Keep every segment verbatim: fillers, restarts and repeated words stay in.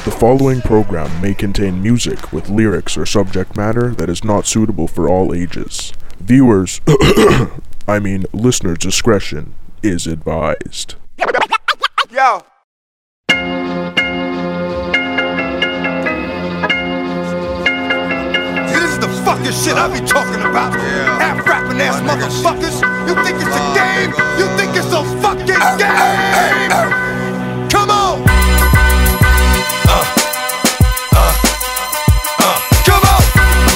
The following program may contain music with lyrics or subject matter that is not suitable for all ages. Viewers, I mean listener discretion is advised. Yo. This is the fucking shit I be talking about. Yeah. Half rapping ass motherfuckers. You think it's a game? You think it's a fucking game? Come on. Uh, uh, uh, come on.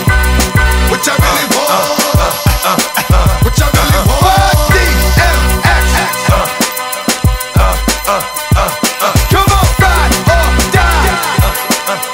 What y'all really want? Uh, uh, uh, uh, what y'all really want? D M X. Uh, uh, uh, uh, uh, come on, ride or die. Uh, uh.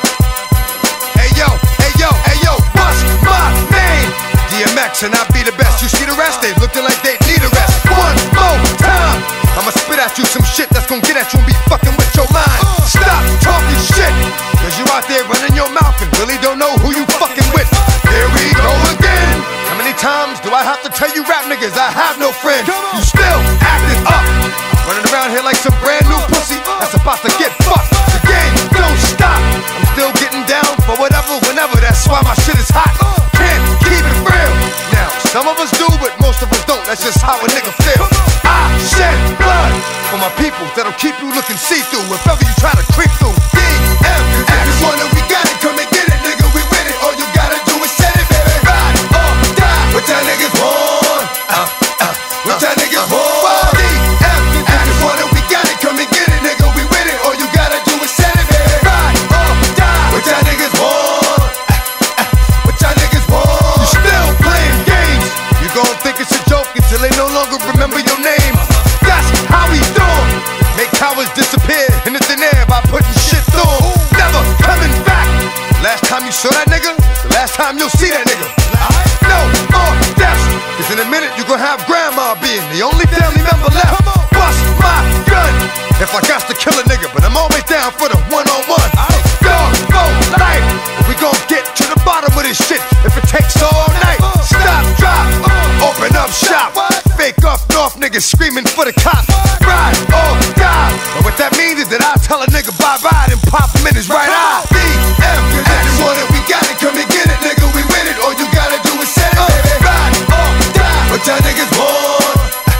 Hey yo, hey yo, hey yo, what's my name? D M X and I be the best. You see the rest? They looking like they need a rest. One more time. I'ma spit at you some shit that's gonna get at you and be fucking with your mind. Stop talking shit, cause you out there running your mouth and really don't know who you fucking with. Here we go again. How many times do I have to tell you rap niggas I have no friends? You still acting up, running around here like some brand new pussy that's about to get fucked. The game don't stop. I'm still getting down for whatever, whenever. That's why my shit is hot. Can't keep it real. Now, some of us do, but most of us don't. That's just how a nigga feel. I shed blood for my people that'll keep you looking see-through if ever you try to creep through. D M X. One that we got it, come and get it, nigga. We with it. All you gotta do is set it, baby. Ride or die. What y'all niggas want? Uh, uh, what y'all niggas want? D M X. One that we got it, come and get it, nigga. We with it. All you gotta do is set it, baby. Ride or die. What y'all niggas want? Uh, uh, what y'all niggas want? You still playing games. You gon' think it's a joke until they no longer remember your name. That's how we do it. Make cowards disappear in the thin air by putting shit through 'em. Never coming back. Last time you saw that nigga, the last time you'll see that nigga. No more deaths, cause in a minute you gon' have grandma being the only family member left. Bust my gun if I got to kill a nigga, but I'm always down for the one-on-one. Dog for life, we gon' get to the bottom of this shit if it takes all night. Stop, drop, open up shop. Fake up north niggas screaming for the cops. Ride or die. But what that means is that I tell a nigga bye-bye and pop him in his right eye. D M X. One that we got it, come and get it, nigga. We win it. All you gotta do is set it, baby. Ride or die. What y'all niggas want?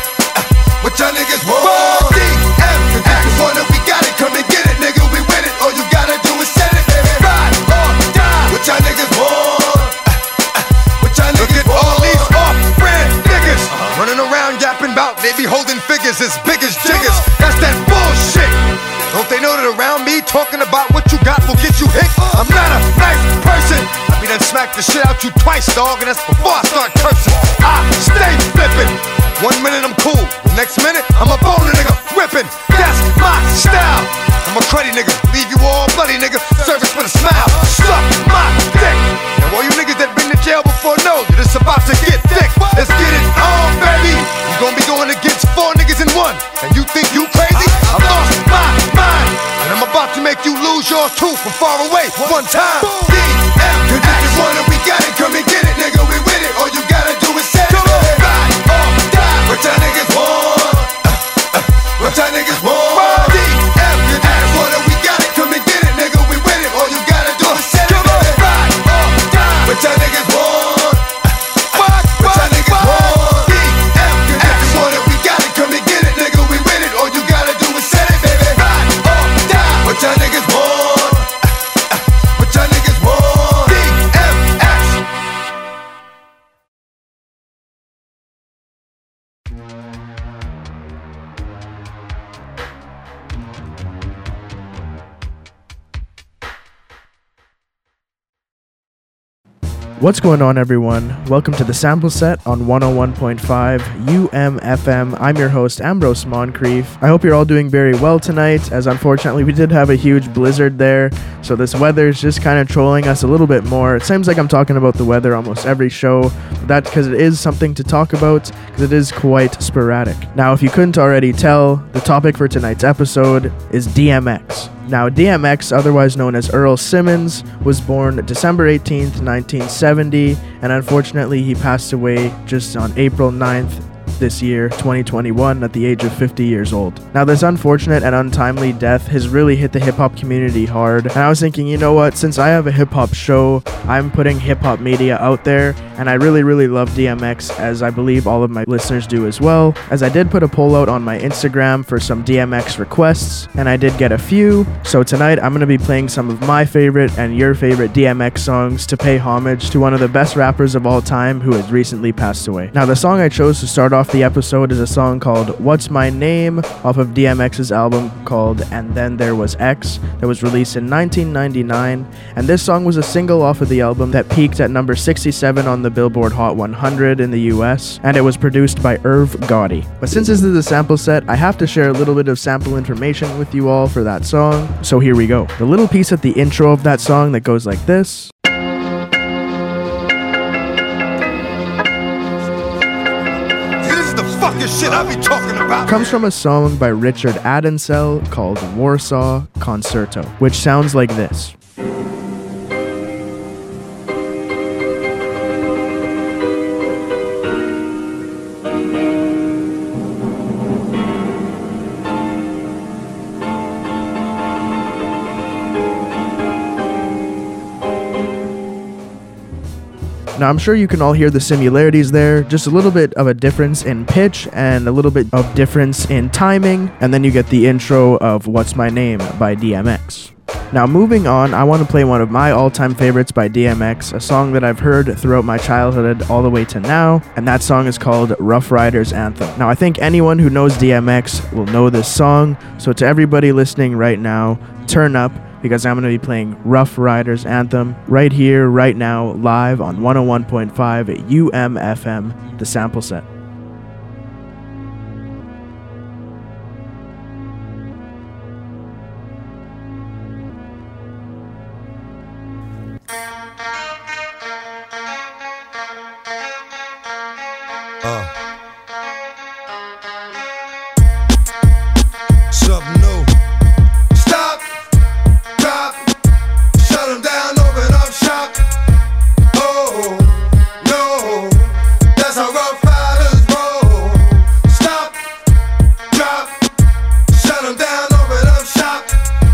What y'all niggas want? D M X. One that we got it, come and get it, nigga. We win it. All you gotta do is set it, baby. Ride or die. What y'all niggas want? What y'all niggas want? All these off-brand niggas running around yapping about they be holding figures as big as jiggers. That's that bullshit. Don't they know that around me talking about what you got will get you hit? I'm not a nice person. I be done smack the shit out you twice, dog, and that's before I start cursing. I stay flipping. One minute I'm cool, the next minute I'm a bone nigga whipping. That's my style. I'm a cruddy nigga, leave you all bloody nigga. Service with a smile, suck my dick. Now all you niggas that been to jail before know that it's about to get thick. Let's get it on, baby. You gon' be going against four niggas in one, and you think you crazy? I lost my mind, and I'm about to make you lose yours too from far away one time. D M X. One that we got it, come and get it, nigga. We with it. All you gotta do is set it, baby. Ride or die. What y'all niggas want? Uh, uh, what y'all niggas want? D M X. One that we got it, come and get it, nigga. We with it. All you gotta do is set it, baby. Ride or die. What y'all niggas want? What y'all niggas want? D M X. One that we got it, come and get it, nigga. We with it. All you gotta do is set it, baby. Ride or die. What y'all niggas want? What y'all niggas want? D M X. What's going on, everyone? Welcome to the sample set on one oh one point five U M F M. I'm your host, Ambrose Moncrief. I hope you're all doing very well tonight, as unfortunately we did have a huge blizzard there, so this weather is just kind of trolling us a little bit more. It seems like I'm talking about the weather almost every show, but that's because it is something to talk about, because it is quite sporadic. Now, if you couldn't already tell, the topic for tonight's episode is D M X. Now, D M X, otherwise known as Earl Simmons, was born December eighteenth, nineteen seventy, and unfortunately he passed away just on April ninth, this year, twenty twenty-one, at the age of fifty years old. Now, this unfortunate and untimely death has really hit the hip-hop community hard, and I was thinking, you know what, since I have a hip-hop show, I'm putting hip-hop media out there, and I really, really love D M X, as I believe all of my listeners do as well, as I did put a poll out on my Instagram for some D M X requests, and I did get a few. So tonight, I'm going to be playing some of my favorite and your favorite D M X songs to pay homage to one of the best rappers of all time who has recently passed away. Now, the song I chose to start off the episode is a song called What's My Name off of D M X's album called And Then There Was X that was released in nineteen ninety-nine, and this song was a single off of the album that peaked at number sixty-seven on the Billboard Hot one hundred in the U S, and it was produced by Irv Gotti. But since this is a sample set, I have to share a little bit of sample information with you all for that song, so here we go. The little piece at the intro of that song that goes like this Shit I be talking about comes from a song by Richard Adensel called Warsaw Concerto, which sounds like this. Now, I'm sure you can all hear the similarities there, just a little bit of a difference in pitch and a little bit of difference in timing, and then you get the intro of What's My Name by D M X. Now, moving on, I want to play one of my all-time favorites by D M X, a song that I've heard throughout my childhood all the way to now, and that song is called Rough Riders Anthem. Now, I think anyone who knows D M X will know this song, so to everybody listening right now, turn up, because I'm going to be playing Rough Riders Anthem right here, right now, live on one oh one point five U M F M, the sample set. Uh. Something new. Stop, drop, shut them down, open up shop. Oh, no, that's how rough riders roll. Stop, drop, shut them down, open up shop.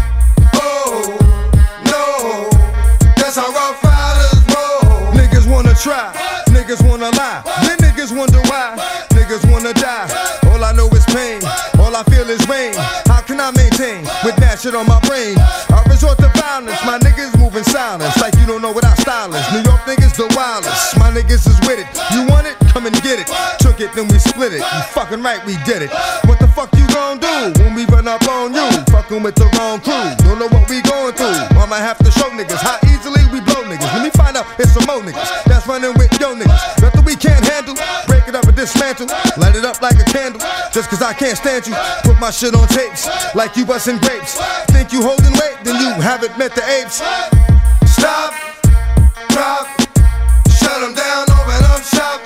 Oh, no, that's how rough riders roll. Niggas wanna try, niggas wanna lie. Niggas wonder why, niggas wanna die. All I know is pain, all I feel is rain. How can I maintain with that shit on my brain? I resort to violence, my niggas moving silence like you don't know what our style is. New York niggas the wildest, my niggas is with it. You want it? Come and get it. Took it, then we split it. You fucking right, we did it. What the fuck you gon' do when we run up on you? Fucking with the wrong crew, don't know what we going through. I'ma have to show niggas how easily we blow niggas. Let me find out it's some more niggas that's running with yo niggas. Nothing we can't handle. Break it up and dismantle, light it up like a candle. Just cause I can't stand you, put my shit on tapes like you bustin' grapes. Think you holding weight, then you haven't met the apes. Stop, drop, shut them down, open up shop.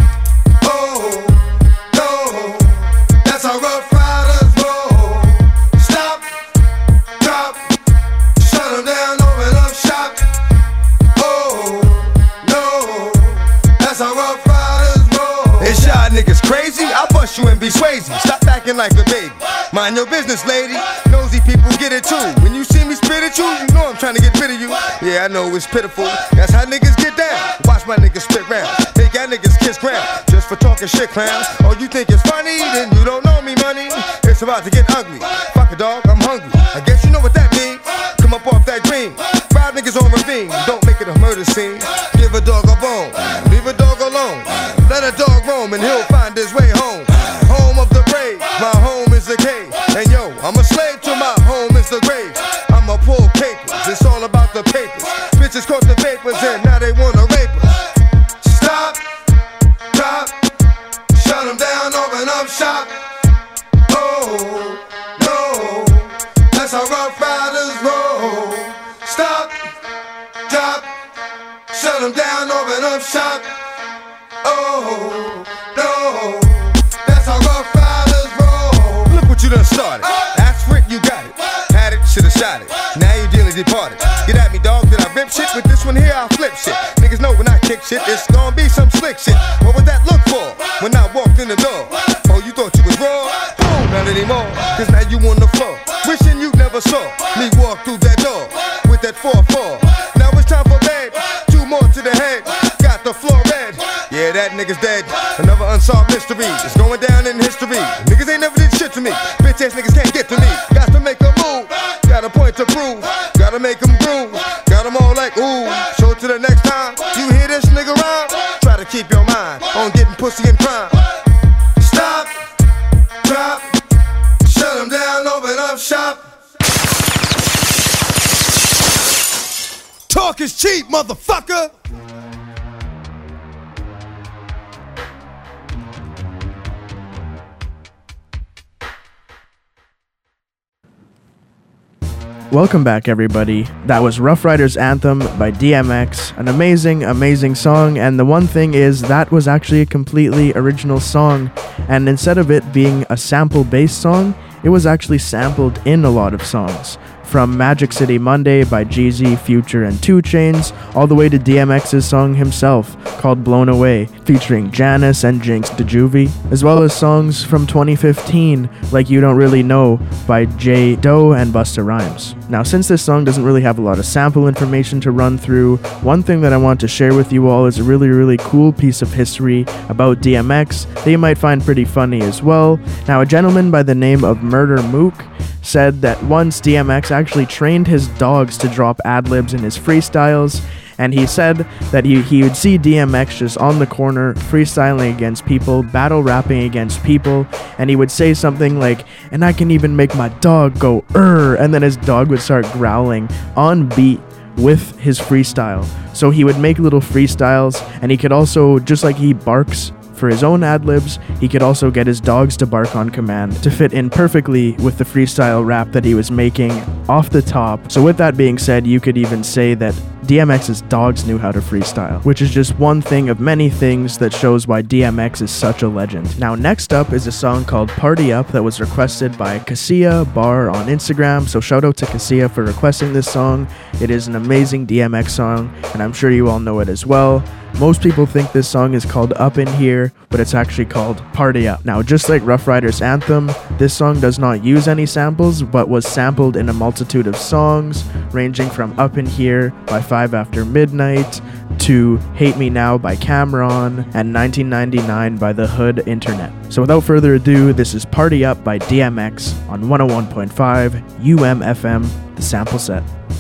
Oh, no, that's how rough riders roll. Stop, drop, shut them down, open up shop. Oh, no, that's how rough riders roll. It's y'all niggas crazy, I'll bust you and be Swayze. Stop acting like a baby, mind your business, lady. Nosy people get it too. When you see me spit at you, you know I'm trying to get rid of you. Yeah, I know it's pitiful, that's how niggas get down. Watch my niggas spit round, make y'all niggas kiss ground. Just for talking shit, clowns. Oh, you think it's funny? Then you don't know me, money. It's about to get ugly. Fuck a dog, I'm hungry. I guess you know what that means. Come up off that green. Five niggas on ravine, don't make it a murder scene. Give a dog a bone, leave a dog alone. Let a dog roam and he'll find his way home. Home of the brave, my home is the cave. And yo, I'm a slave to my home is the grave. I'm a pull papers, it's all about the papers. Bitches caught the vapors and now they wanna rape us. Stop, drop, shut them down, open up shop. Oh, no, that's how rough riders roll. Stop, drop, shut them down, open up shop. Oh, no, that's how rough riders roll. Look what you done started. Ask for it, you got it. Had it, should've shot it. Now you dearly departed. Get at me, dog, did I rip shit? With this one here, I'll flip shit. Niggas know when I kick shit, it's gonna be some slick shit. What would that look for when I walked in the door? anymore. Cause now you on the floor, wishing you never saw me walk through that door with that four four. Now it's time for bed, two more to the head. Got the floor red, yeah, that nigga's dead. Another unsolved mystery, it's going down in history. Niggas ain't never did shit to me, bitch ass niggas can't get to me. Got to make a move, got a point to prove. Gotta make them groove, got them all like ooh. So to the next time you hear this nigga rhyme, try to keep your mind on getting pussy and crime. Stop, drop, shut them down, open up shop. Talk is cheap, motherfucker. Welcome back, everybody. That was Rough Riders Anthem by D M X. An amazing, amazing song, and the one thing is that was actually a completely original song, and instead of it being a sample-based song, it was actually sampled in a lot of songs. From Magic City Monday by Jeezy, Future, and two Chainz, all the way to D M X's song himself, called Blown Away, featuring Janice and Jinx DeJuvie, as well as songs from twenty fifteen, like You Don't Really Know by J. Doe and Busta Rhymes. Now, since this song doesn't really have a lot of sample information to run through, one thing that I want to share with you all is a really, really cool piece of history about D M X that you might find pretty funny as well. Now, a gentleman by the name of Murder Mook said that once D M X actually trained his dogs to drop ad-libs in his freestyles, and he said that he, he would see D M X just on the corner freestyling against people, battle rapping against people, and he would say something like, "And I can even make my dog go er," and then his dog would start growling on beat with his freestyle. So he would make little freestyles, and he could also, just like he barks for his own ad-libs, he could also get his dogs to bark on command to fit in perfectly with the freestyle rap that he was making off the top. So with that being said, you could even say that D M X's dogs knew how to freestyle, which is just one thing of many things that shows why D M X is such a legend. Now, next up is a song called Party Up that was requested by Cassia Bar on Instagram, so shout out to Cassia for requesting this song. It is an amazing D M X song, and I'm sure you all know it as well. Most people think this song is called Up in Here, but it's actually called Party Up. Now, just like Rough Riders Anthem, this song does not use any samples, but was sampled in a multitude of songs, ranging from Up in Here by Five After Midnight, to Hate Me Now by Cameron, and nineteen ninety-nine by The Hood Internet. So without further ado, this is Party Up by D M X on one oh one point five U M F M, the sample set.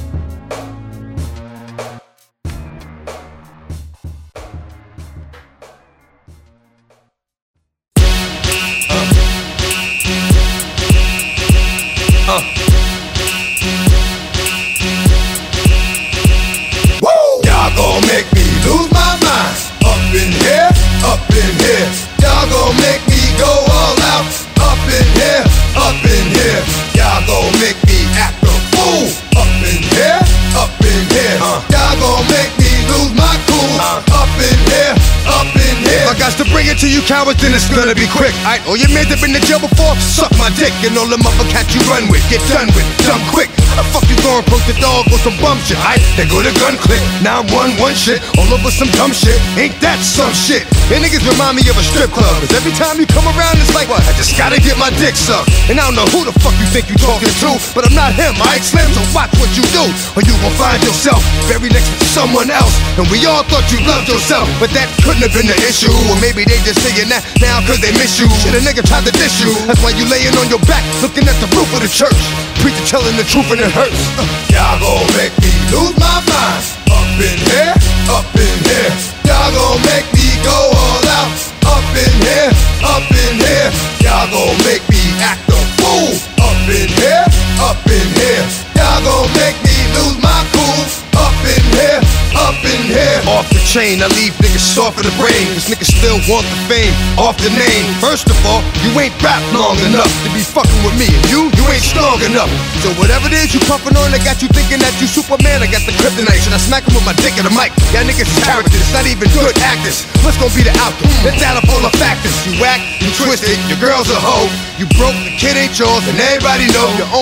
Cowards, then it's gonna be quick. Aight, all your mans have been to jail before, suck my dick, and all them other cats you run with, get done with, dumb quick. How the fuck you gon' approach the dog with some bum shit? Aight, they go to gun click, now I'm one one shit, all over some dumb shit. Ain't that some shit? And niggas remind me of a strip club, cause every time you come around it's like, what? I just gotta get my dick sucked. And I don't know who the fuck you think you talking to, but I'm not him, aight Slim, so watch what you do, or you gon' find yourself buried next to someone else. And we all thought you loved yourself, but that couldn't have been the issue. Or maybe they just saying that now cause they miss you. Shit, a nigga tried to diss you, that's why you laying on your back looking at the roof of the church. Preacher telling the truth and it hurts. uh, Y'all gon' make me lose my mind. Up in here, up in here. Y'all gon' make me go all out. Up in here, up in here. Y'all gon' make me act a fool. Up in here, up in here. Y'all gon' make me lose my cool. Up in here, up in here. Off the chain, I leave niggas soft in the brain. Cause niggas still want the fame, off the name. First of all, you ain't rap long enough to be fucking with me. And you, you ain't strong enough. So whatever it is you puffin' on, I got you thinking that you Superman. I got the kryptonite, should I smack him with my dick in the mic? Y'all niggas is characters, it's not even good actors. What's gonna be the outcome? Let's add up all the factors. You whack, you twisted, your girl's a hoe. You broke, the kid ain't yours, and everybody know. Your own man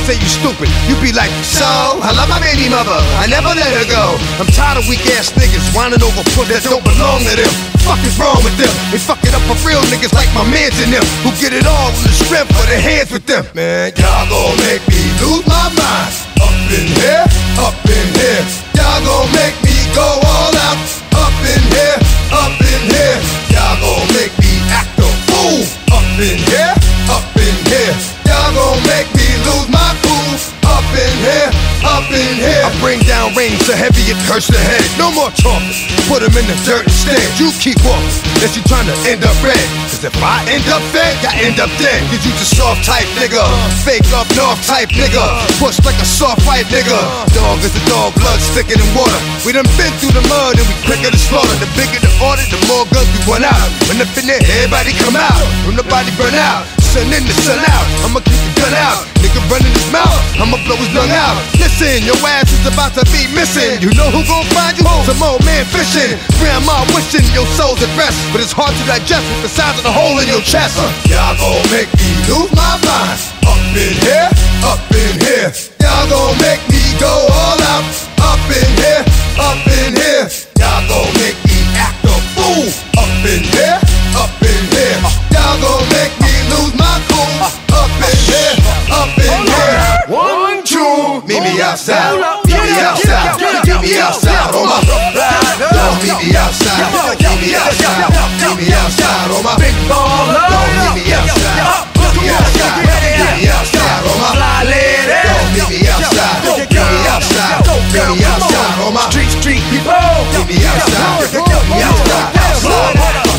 say you stupid. You be like, so, I love my baby mother, I never let her go. I'm tired of weak ass niggas whining over foot that don't belong to them. Fuck is wrong with them? They fuck it up for real niggas like my mans and them, who get it all on the strength of their hands with them. Man, y'all gon' make me lose my mind. Up in here, up in here. Y'all gon' make me go all out. Up in here, up in here. Y'all gon' make me act a fool. Up in here, up in here. Y'all gon' make me lose my cool. Up in here, up in here. I bring down rain so heavy it hurts the head. No more talking, put them in the dirt instead. You keep walking, unless you trying to end up red. Cause if I end up fed, I end up dead. Cause you just soft type nigga, fake up north type nigga, push like a soft fight nigga. Dog is a dog, blood thicker than water. We done been through the mud and we quicker to slaughter. The bigger the order, the more guns we run out. When up in there, everybody come out. When the body burn out, sun in the sun out. I'ma keep the gun out. Nigga running his mouth, I'ma blow his lung out. Listen, your ass is about to be missing. You know who gon' find you? Some old man fishing. Grandma wishing your soul's at rest, but it's hard to digest with the size of the hole in your chest. uh, Y'all gon' make me lose my mind. Up in here, up in here. Y'all gon' make me go all out. Up in here, up in here. Y'all gon' make me act a fool. Up in here, up in here. Y'all gon' make me lose my cool. Up in here, up in here. One, two, meet me outside. Meet me outside. Meet me outside. On my don't meet me outside. Meet me outside. Meet me outside. On my big baller. Don't meet me outside. Meet me outside. Meet me outside. On my fly lady. Don't meet me outside. Meet me outside. Meet me outside. On my street street people. Meet me outside. Meet me outside. Outside.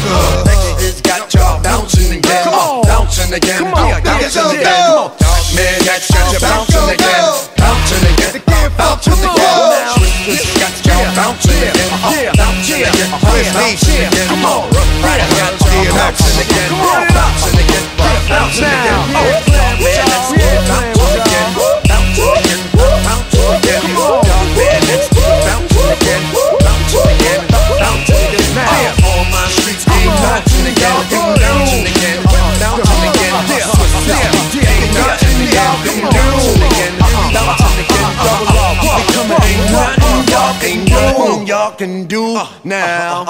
It's got y'all bouncing again. Bouncing again. Bouncing again. Man, that's got you bouncing again. Bouncing again. Bouncing again. It's got y'all bouncing again. Bouncing again. Bouncing again. Come on. Bouncing again. Bouncing again. Bouncing again. Man, let's get bouncing again. Bouncing again. Bouncing again. Man, let's get bouncing again. Bouncing again. Bouncing again. All my streets keep bouncing again. Bouncing again. Bouncing again. Ain't nothing y'all can do. Bouncing again. Ain't nothing y'all can do. Y'all can do now.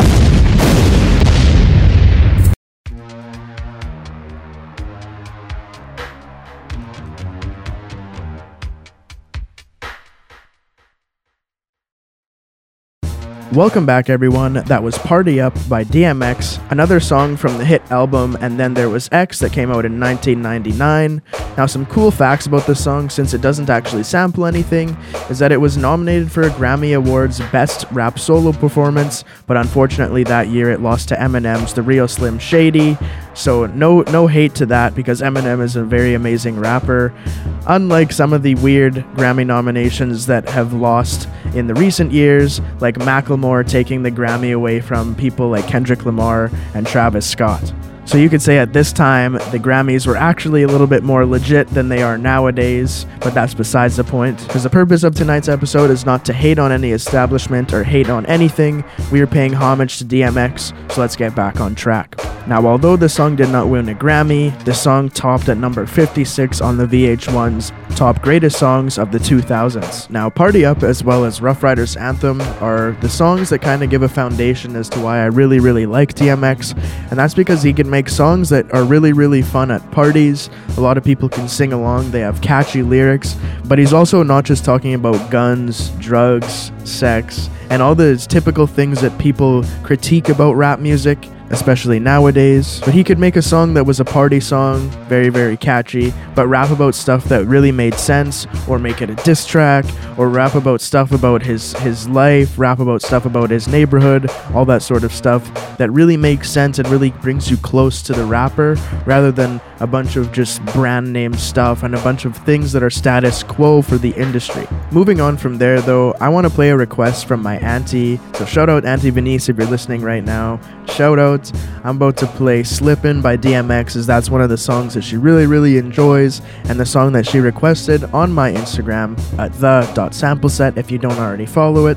Welcome back, everyone. That was Party Up by D M X, another song from the hit album And Then There Was X that came out in nineteen ninety-nine. Now, some cool facts about this song, since it doesn't actually sample anything, is that it was nominated for a Grammy Awards Best Rap Solo Performance, but unfortunately that year it lost to Eminem's The Real Slim Shady. So no no hate to that, because Eminem is a very amazing rapper. Unlike some of the weird Grammy nominations that have lost in the recent years, like Macklemore taking the Grammy away from people like Kendrick Lamar and Travis Scott. So you could say at this time, the Grammys were actually a little bit more legit than they are nowadays, but that's besides the point, because the purpose of tonight's episode is not to hate on any establishment or hate on anything. We are paying homage to D M X, so let's get back on track. Now, although the song did not win a Grammy, the song topped at number fifty-six on the V H one's Top Greatest Songs of the two thousands. Now, Party Up as well as Rough Riders Anthem are the songs that kind of give a foundation as to why I really, really like D M X, and that's because he can make songs that are really, really fun at parties. A lot of people can sing along, they have catchy lyrics, but he's also not just talking about guns, drugs, sex, and all the typical things that people critique about rap music, especially nowadays. But he could make a song that was a party song, very, very catchy, but rap about stuff that really made sense, or make it a diss track, or rap about stuff about his, his life, rap about stuff about his neighborhood, all that sort of stuff that really makes sense and really brings you close to the rapper, rather than a bunch of just brand name stuff and a bunch of things that are status quo for the industry. Moving on from there though, I want to play a request from my auntie, so shout out Auntie Venice if you're listening right now. Shout out. I'm about to play Slippin' by D M X, as that's one of the songs that she really, really enjoys, and the song that she requested on my Instagram at the dot sampleset if you don't already follow it.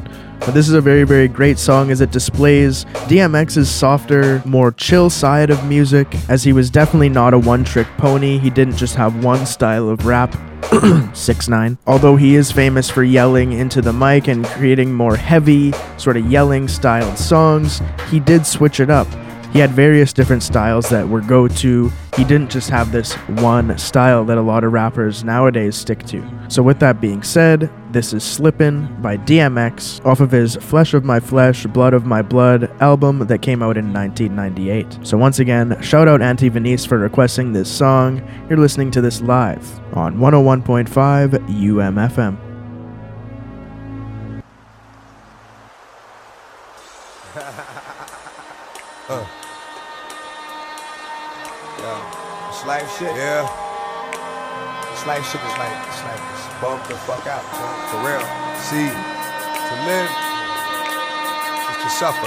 But this is a very, very great song as it displays D M X's softer, more chill side of music, as he was definitely not a one-trick pony. He didn't just have one style of rap. six nine. Although he is famous for yelling into the mic and creating more heavy, sort of yelling styled songs, he did switch it up. He had various different styles that were go-to. He didn't just have this one style that a lot of rappers nowadays stick to. So with that being said, this is Slippin' by D M X off of his Flesh of My Flesh, Blood of My Blood album that came out in nineteen ninety-eight. So once again, shout out Auntie Venice for requesting this song. You're listening to this live on one oh one point five U M F M. uh. Yeah. It's life shit. Yeah. It's life shit is like, it's like, it's bump the fuck out. Man. For real. See, to live is to suffer.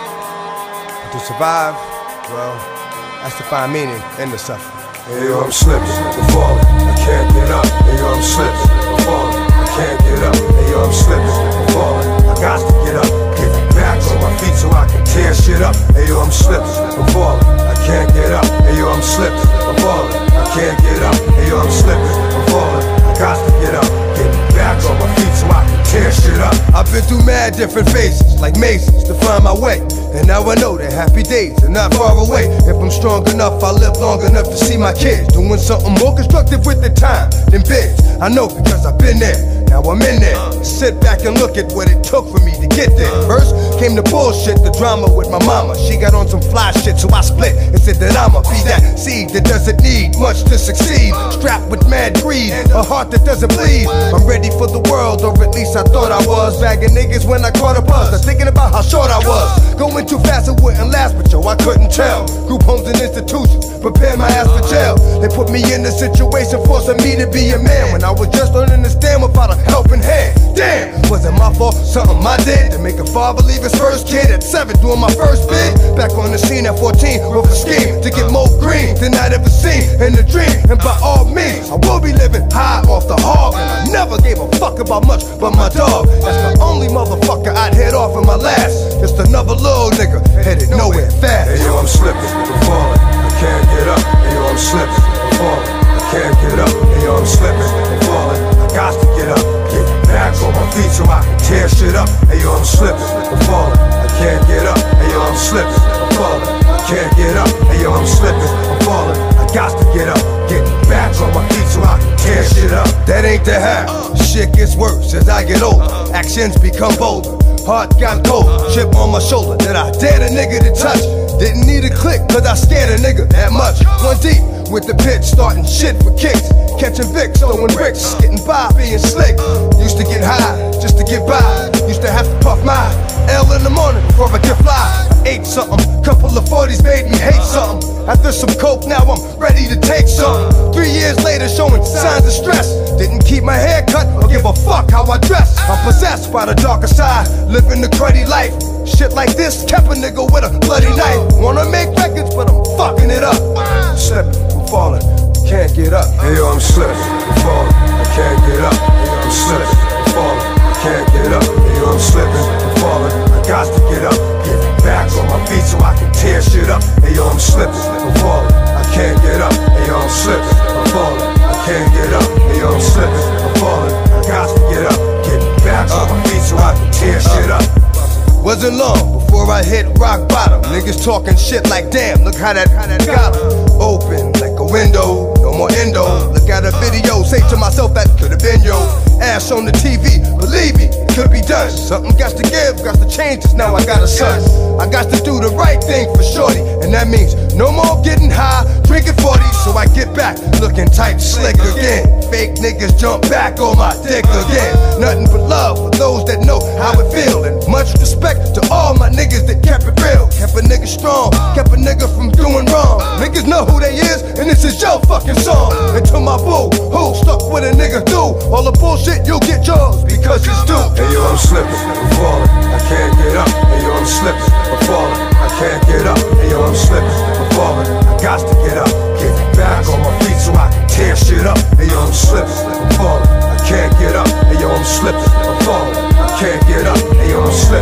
But to survive, well, that's to find meaning in the suffering. Hey yo, I'm slipping, I'm falling, I can't get up. Hey yo, I'm slipping, I'm falling, I can't get up. Hey yo, I'm slipping, I'm falling, I got to get up. Get back on my feet so I can tear shit up. Hey yo, I'm slipping, I'm falling, I can't get up. Hey yo, I'm slipping, I'm falling, I can't get up. Hey yo, I'm slipping, I'm falling, I got to get up. Get back on my feet so I can tear shit up. I've been through mad different phases, like mazes, to find my way. And now I know that happy days are not far away. If I'm strong enough, I'll live long enough to see my kids doing something more constructive with their time than bids. I know because I've been there, now I'm in there. Sit back and look at what it took for me to get there. First came the bullshit, the drama with my mama. She got on some fly shit, so I split and said that I'ma be that seed that doesn't need much to succeed. Strapped with mad greed, a heart that doesn't bleed. I'm ready for the world, or at least I thought I was. Bagging niggas when I caught a buzz, I'm thinking about how short I was. Going too fast, it wouldn't last, but yo, I couldn't tell. Group homes and institutions, prepare my ass for jail. They put me in a situation forcing me to be a man when I was just learning to stand without a helping hand. Damn, was it my fault? Something I did to make a father leave his first kid at seven, doing my first bid. Back on the scene at fourteen with a scheme to get more green than I'd ever seen in a dream. And by all means, I will be living high off the hog. And I never gave a fuck about much but my dog. That's the only motherfucker I'd head off in my last. Just another little nigga headed nowhere fast. Hey yo, I'm slipping, I'm falling, I can't get up. Hey yo, I'm slipping, I'm falling, I can't get up. Hey yo, I'm slipping, I'm falling, I got to get up. Get back on my feet so I can tear shit up. Hey yo, I'm slipping, I'm falling, I can't get up. Hey yo, I'm slipping, I'm falling, I can't get up. Hey yo, I'm slipping, I'm falling, I got to get up. Get back on my feet so I can tear shit up. That ain't the half. Shit gets worse as I get older. Actions become bolder. Heart got cold, chip on my shoulder that I dared a nigga to touch. Didn't need a click, cause I scared a nigga that much. One deep with the pitch, starting shit for kicks. Catching Vicks, throwing bricks, getting by, being slick. Used to get high, just to get by. Used to have to puff my L in the morning before I get fly. I ate something, couple of forties made me hate something. After some coke, now I'm ready to take something. Three years later, showing signs of stress. Didn't keep my hair cut or give a fuck how I dress. I'm possessed by the darker side, living the cruddy life. Shit like this kept a nigga with a bloody knife. Wanna make records, but I'm fucking it up. I'm slipping, I'm falling, can't get up. Hey yo, I'm slipping, I'm falling, I can't get up. Hey yo, I'm slipping, I'm falling, I can't get up. Hey yo, I'm slipping, I'm falling, I got to get up. Get back on my feet so I can tear shit up. Hey yo, I'm slipping, I'm falling, I can't get up. Hey yo, I'm slipping, I'm falling, I can't get up. Hey yo, I'm slipping, I'm falling, I got to get up. Get back on my feet so I can tear shit up. Wasn't long before I hit rock bottom. Niggas talking shit like damn, look how that, how that got 'em. Open like a window, no more endo. Look at a video, say to myself that could've been yo. Ass on the T V, believe me, it could be done. Something got to give, got to change, cause now I got a son. I got to do the right thing for shorty, and that means no more getting high, drinking forty. So I get back, looking tight, slick again. Fake niggas jump back on my dick again. Nothing but love for those that know how it feel, and much respect to all my niggas that kept it real. Kept a nigga strong, kept a nigga from doing wrong. Niggas know who they is, and this is your fucking song. And to my boo, who stuck with a nigga through all the bullshit, you'll get yours because it's due. Hey yo, I'm slipping, I'm falling, I can't get up. Hey yo, I'm slipping, I'm falling, I can't get up. Hey yo, I'm slipping, I'm falling, I got to get up. Get back on my feet so I can tear shit up. Hey yo, I'm slipping, I'm falling, I can't get up. Hey yo, I'm slipping, I'm falling, I can't get up. Hey yo, I'm slipping.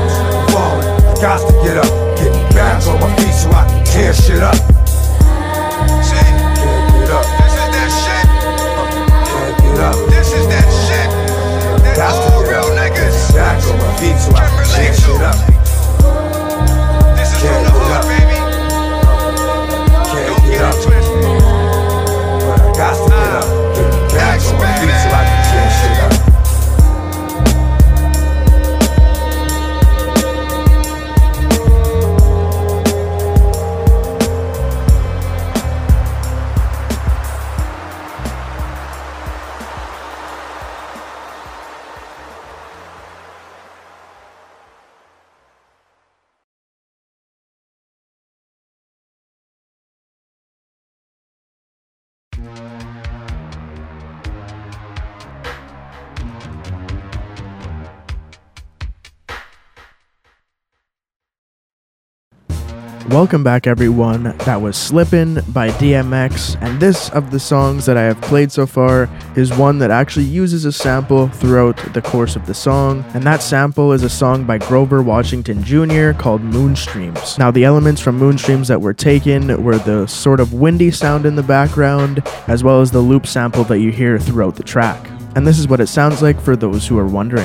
Welcome back, everyone. That was Slippin' by D M X, and this of the songs that I have played so far is one that actually uses a sample throughout the course of the song, and that sample is a song by Grover Washington Junior called Moonstreams. Now, the elements from Moonstreams that were taken were the sort of windy sound in the background, as well as the loop sample that you hear throughout the track. And this is what it sounds like for those who are wondering.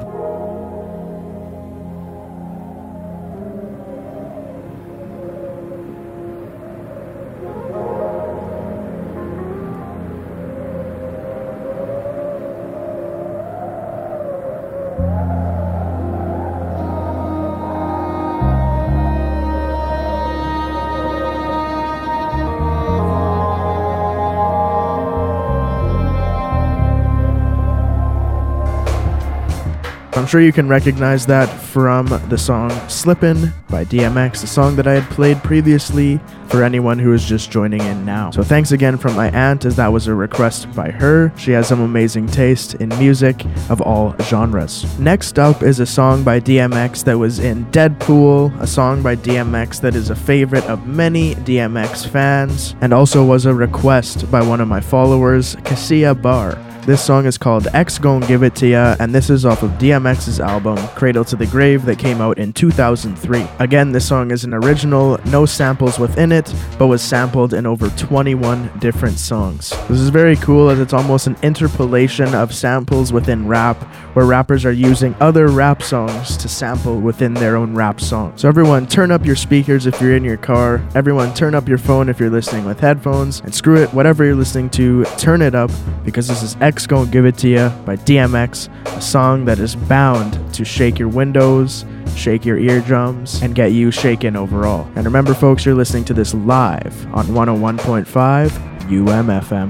I'm sure you can recognize that from the song Slippin' by D M X, the song that I had played previously for anyone who is just joining in now. So thanks again from my aunt, as that was a request by her. She has some amazing taste in music of all genres. Next up is a song by D M X that was in Deadpool, a song by D M X that is a favorite of many D M X fans, and also was a request by one of my followers, Cassia Bar. This song is called X Gon' Give It To Ya, and this is off of D M X's album Cradle to the Grave that came out in two thousand three. Again, this song is an original, no samples within it, but was sampled in over twenty-one different songs. This is very cool, as it's almost an interpolation of samples within rap, where rappers are using other rap songs to sample within their own rap song. So everyone, turn up your speakers if you're in your car, everyone turn up your phone if you're listening with headphones, and screw it, whatever you're listening to, turn it up, because this is X Gon' Give It To Ya by D M X, a song that is bound to shake your windows, shake your eardrums, and get you shaken overall. And remember, folks, you're listening to this live on one oh one point five U M F M.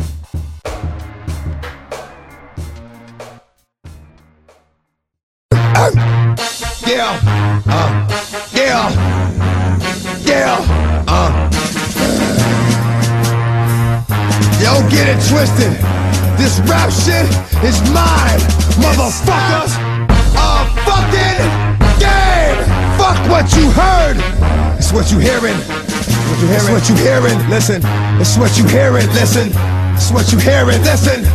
Yeah, uh, yeah, yeah, uh. Don't get it twisted. This rap shit is mine, motherfuckers. A fucking game. Fuck what you heard. It's what you hearing. It's what you hearing. Listen. It's what you hearing. Listen. It's what you hearing. Listen.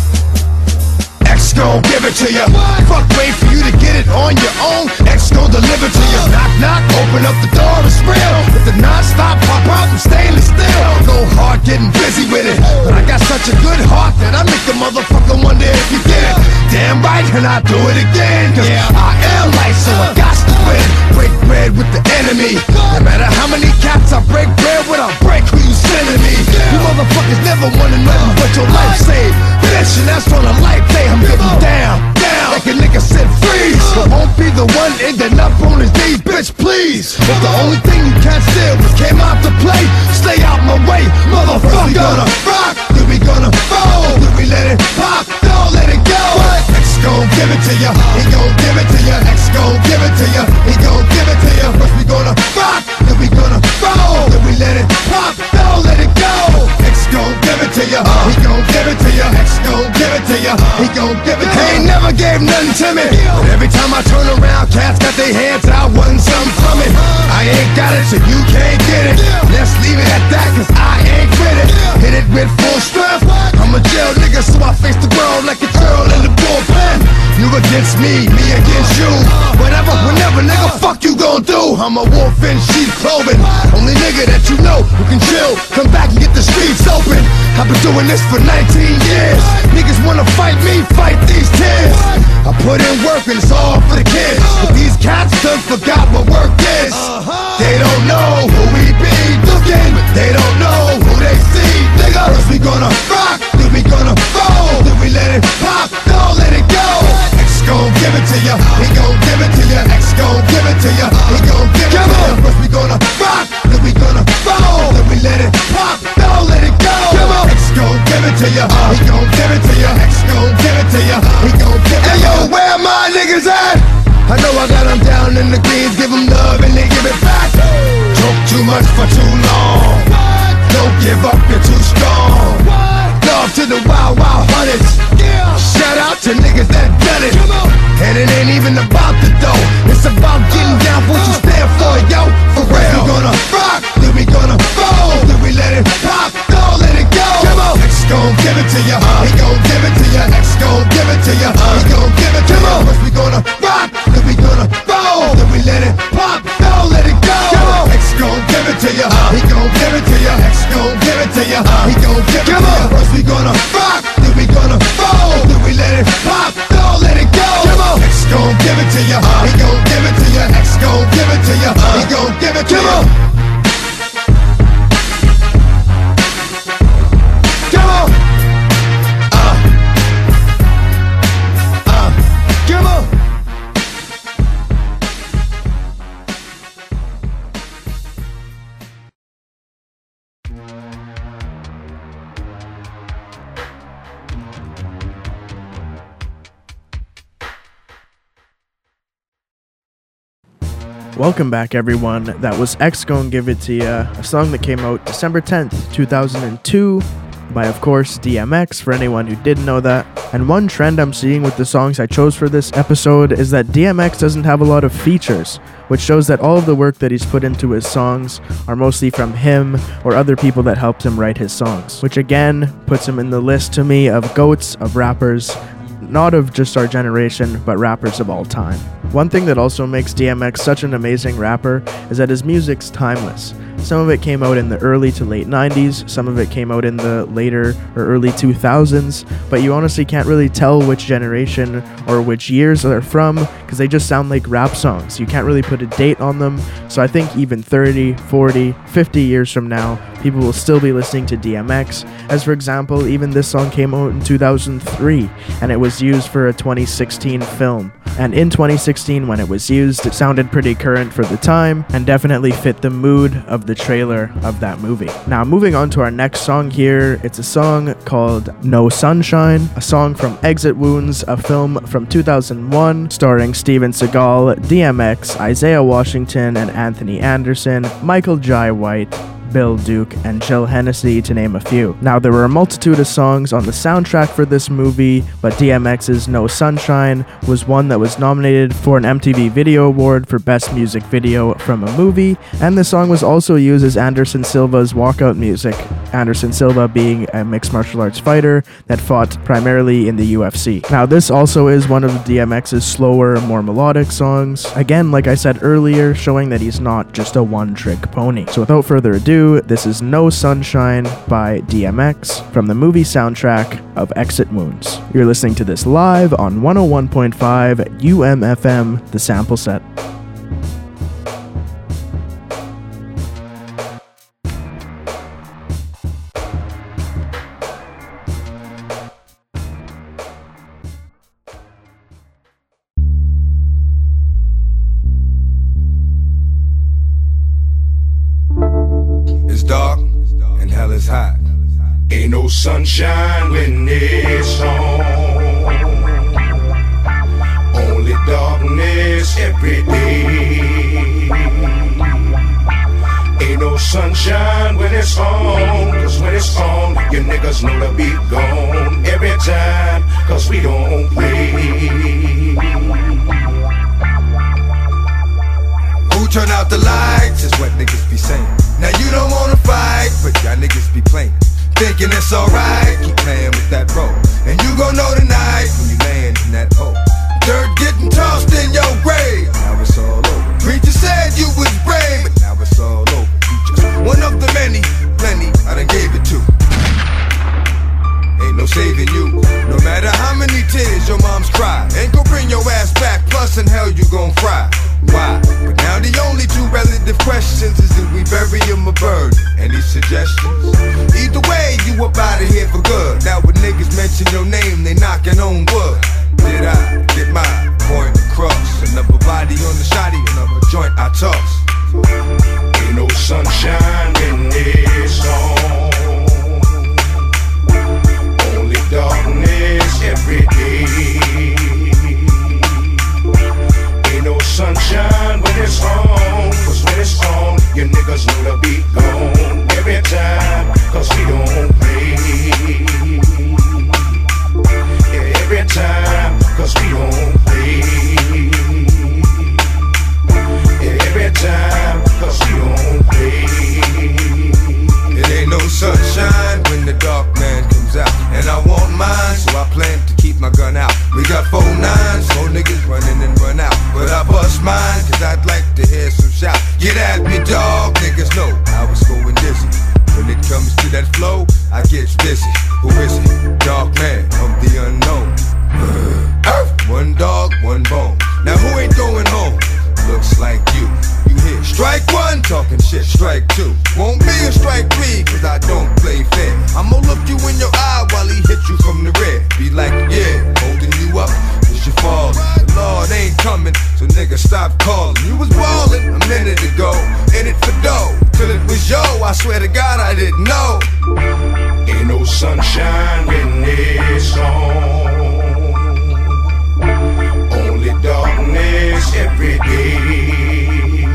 X gon' give it to ya. Fuck, wait for you to get it on your own. X gon' deliver to ya. Knock, knock, open up the door, it's real. With the non-stop pop out from stainless steel. Go hard, getting busy with it. But I got such a good heart that I make the motherfucker wonder if you get it. Damn right, and I do it again. Cause I am light, so I got to win. Break bread with the enemy. No matter how many cats I break bread with, I'll break who you sending me. You motherfuckers never wanted nothing but your life saved. Bitch, and that's on a life day. I'm getting down, down, like a nigga said freeze. But won't be the one ending up on his knees, bitch, please. If the only thing you can't steal was came out to play, stay out my way, motherfucker. We gonna rock, then we gonna roll, then we let it pop, don't let it go. X gon' give it to ya, he gon' give it to ya. X gon' give it to ya, he gon' give it to ya. First we gonna rock, then we gonna roll, then we let it pop, don't let it go. X gon' give it to ya, he gon' give it to ya. X gon' give it to ya, he gon' give it to ya. He ain't never gave nothing to me, but every time I turn around, cats got their hands out, wanting something from it. I ain't got it, so you can't get it. Let's leave it at that, cause I ain't with it. Hit it with full strength. I'm a jail nigga, so I face the world like a girl in the bullpen. You against me, me against you. Whatever, whenever, nigga, fuck you gon' do. I'm a wolf in sheep clothing. Only nigga that you know who can chill. Come back and get the streets open. I've been doing this for nineteen years. Niggas wanna fight me, fight these tears. I put in work and it's all for the kids. But these cats done forgot what work is. They don't know who we be looking, but they don't know who they see. Nigga, first we gonna rock, then we gonna roll, then we let it pop, don't let it go. X gon' give it to ya, he gon' give it to ya. X gon' give it to ya, he gon' give it to ya. First we gonna rock, then we gonna roll, then we let it pop, don't let it go. X gon' give it to ya, he gon' give it to ya. X gon' give it to ya, he gon' give it to ya. Hey yo, where my niggas at? I know I got them down in the greens, give them love and they give it back. Talk too much for too long. Don't give up, you're too strong. Love to the wild, wild hunters. Shout out to niggas that done it. And it ain't even about the dough, it's about getting down for what you stand for, yo. For real. We gonna rock. to you. He gon' give it to you. X gon' give it to you. He gon' give it to you. First we gonna rock, then we gonna roll, then we let it pop, don't let it go. X gon' give it to you. He gon' give it to you. X gon' give it to you. He gon' give it to you. First we gonna rock, then we gonna roll, then we let it pop, don't let it go. X gon' give it to you. He gon' give it to you. X gon' give it to you. He gon' give it to you. Come on. Uh. Uh. Come on. Welcome back, everyone. That was X Gon' Give It To Ya, a song that came out December tenth, two thousand two, by, of course, D M X, for anyone who didn't know that. And one trend I'm seeing with the songs I chose for this episode is that D M X doesn't have a lot of features, which shows that all of the work that he's put into his songs are mostly from him or other people that helped him write his songs, which again puts him in the list to me of GOATs of rappers, not of just our generation, but rappers of all time. One thing that also makes D M X such an amazing rapper is that his music's timeless. Some of it came out in the early to late nineties, some of it came out in the later or early two thousands, but you honestly can't really tell which generation or which years they're from because they just sound like rap songs. You can't really put a date on them, so I think even thirty, forty, fifty years from now, people will still be listening to D M X. As for example, even this song came out in two thousand three, and it was used for a twenty sixteen film. And in twenty sixteen, when it was used, it sounded pretty current for the time, and definitely fit the mood of the trailer of that movie. Now, moving on to our next song here, it's a song called No Sunshine, a song from Exit Wounds, a film from two thousand one, starring Steven Seagal, D M X, Isaiah Washington, and Anthony Anderson, Michael Jai White, Bill Duke, and Jill Hennessy, to name a few. Now, there were a multitude of songs on the soundtrack for this movie, but D M X's No Sunshine was one that was nominated for an M T V Video Award for Best Music Video from a Movie, and the song was also used as Anderson Silva's walkout music, Anderson Silva being a mixed martial arts fighter that fought primarily in the U F C. Now, this also is one of D M X's slower, more melodic songs, again, like I said earlier, showing that he's not just a one-trick pony. So without further ado, this is No Sunshine by D M X from the movie soundtrack of Exit Wounds. You're listening to this live on one oh one point five U M F M, The Sample Set. Dark and hell is hot. Ain't no sunshine when it's on. Only darkness every day. Ain't no sunshine when it's on. Cause when it's on, your niggas know the beat gone. Every time, cause we don't play. Who turn out the lights is what niggas be saying. Now you don't wanna fight, but y'all niggas be playing. Thinking it's alright, keep playing with that role. And you gon' know tonight when you land in that hole. Dirt getting tossed in your grave. Now it's all over. Preacher said you was brave, but now it's all over. You just one of the many, plenty I done gave it to. Ain't no saving you. No matter how many tears your mom's cry, ain't gon' bring your ass back, plus in hell you gon' fry. Why? But now the only two relative questions is did we bury him or burn? Any suggestions? Either way, you up out of here for good. Now when niggas mention your name, they knocking on wood. Did I get my point across? Another body on the shotty, another joint I toss. Ain't no sunshine when it's on. Only darkness every day. Ain't no sunshine when it's on. Cause when it's on, your niggas know the beat gone. Every time, cause we don't play. Yeah, every time, cause four nines, four niggas running and run out. But I bust mine, cause I'd like to hear some shout. Get at me, dog, niggas know I was going dizzy. When it comes to that flow, I get busy. Who is it? Dark man of the unknown. Earth, one dog, one bone. Now who ain't going home? Looks like you. You hear strike one, talking shit, strike two. Won't be a strike three, cause I don't play fair. I'ma look you in your eye while he hit you from the rear. Be like, yeah, holding you up, cause you fall. The Lord ain't coming, so nigga stop calling. You was ballin' a minute ago, in it for dough. Till it was yo, I swear to God I didn't know. Ain't no sunshine when it's on. Only darkness every day.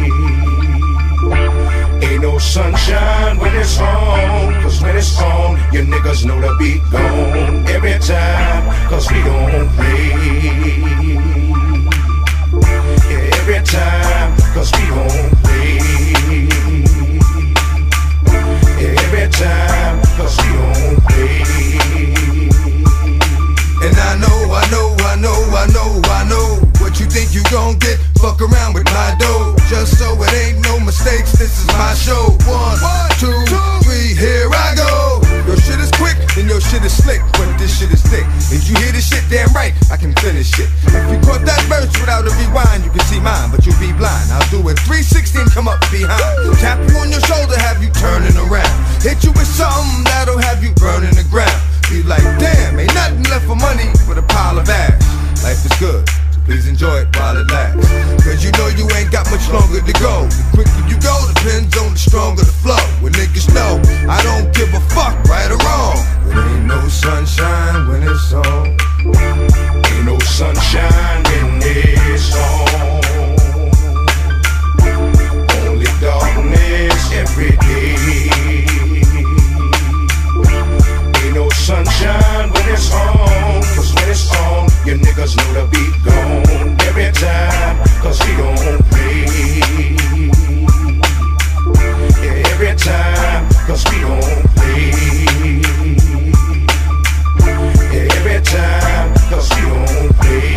Ain't no sunshine when it's on, cause when it's on, your niggas know the beat gone every time, cause we don't play. Yeah, every time, cause we don't play. Yeah, every time, cause we don't play. And I know, I know, I know, I know, I know what you think you gon' get, fuck around with my dough. Just so it ain't no mistakes, this is my show. One, two, three, here I go. Your shit is quick, and your shit is slick, but this shit is thick. If you hear this shit, damn right, I can finish it. If you caught that verse without a rewind, you can see mine, but you'll be blind. I'll do it three sixty and come up behind. Tap you on your shoulder, have you turning around. Hit you with something that'll have you burning the ground. Be like, damn, ain't nothing left for money but a pile of ash. Life is good, so please enjoy it while it lasts. Cause you know you ain't got much longer to go. The quicker you go depends on the stronger the flow. When niggas know I don't give a fuck, right or wrong. There ain't no sunshine when it's on. Ain't no sunshine when it's on. Only darkness every day. No sunshine when it's on, cause when it's on, your niggas know the beat gone every time, cause we don't play. Yeah, every time, cause we don't play. Yeah, every time, cause we don't play.